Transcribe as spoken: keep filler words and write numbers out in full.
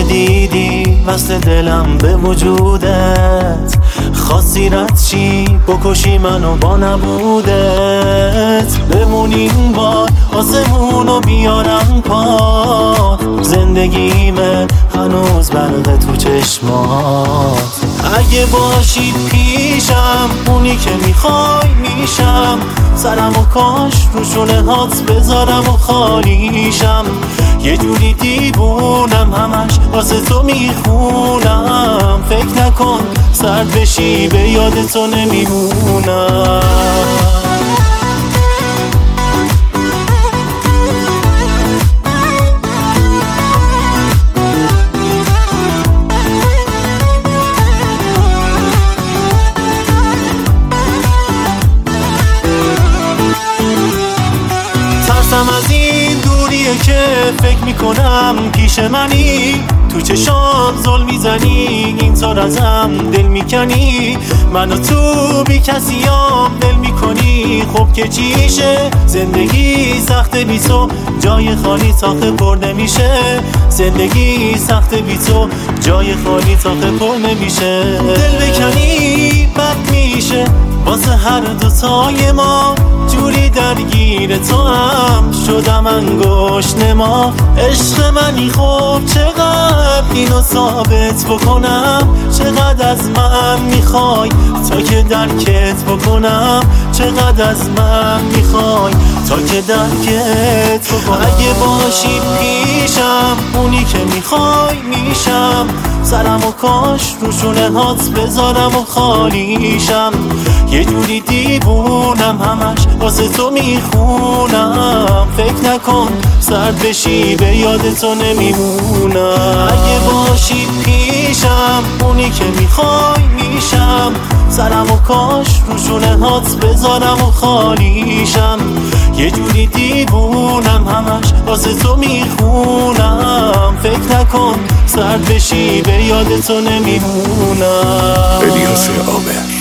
دیدی وصل دلم به وجودت، خواستی رد چی بکشی منو با نبودت. بمونیم بار آسمونو بیارم پا، زندگی من هنوز برقه تو چشمات. اگه باشی پیشم اونی که میخوای میشم، سرمو کاش رو شونه هات بذارم و خالیشم. یه جوری دیوونم همش واسه تو میخونم، فکر نکن سرد بشی به یاد تو نمیمونم. ترسم از این دوریه که فکر میکنم پیش منی، تو چشام ظلم میزنی اینطور ازم دل میکنی. منو تو بی کسیام دل میکنی، خب که چیشه زندگی سخت بی تو، جای خالی تاخه پر نمیشه. زندگی سخت بی تو، جای خالی تاخه پر نمیشه. دل بکنی بد میشه واسه هر دوتای ما، جوری درگیر تو هم شدم انگشت نما. عشق منی خب چقدر اینو ثابت بکنم، چقدر از من میخوای تا که درکت بکنم، چقدر از من میخوای تا که درکت بکنم. اگه باشی پیشم اونی که میخوای میشم، سرمو کاش رو شونه هات بذارم و خالیشم. یه جوری دیوونم همش واسه تو میخونم، فکر نکن سرد بشی به یاد تو نمیمونم. اگه باشی پیشم اونی که میخوای میشم، سرمو کاش رو شونه هات بذارم و خالیشم. یه جوری دیوونم همش واسه تو میخونم، فکر نکن سرد بشی به یاد تو نمیمونم. الیاس عامر.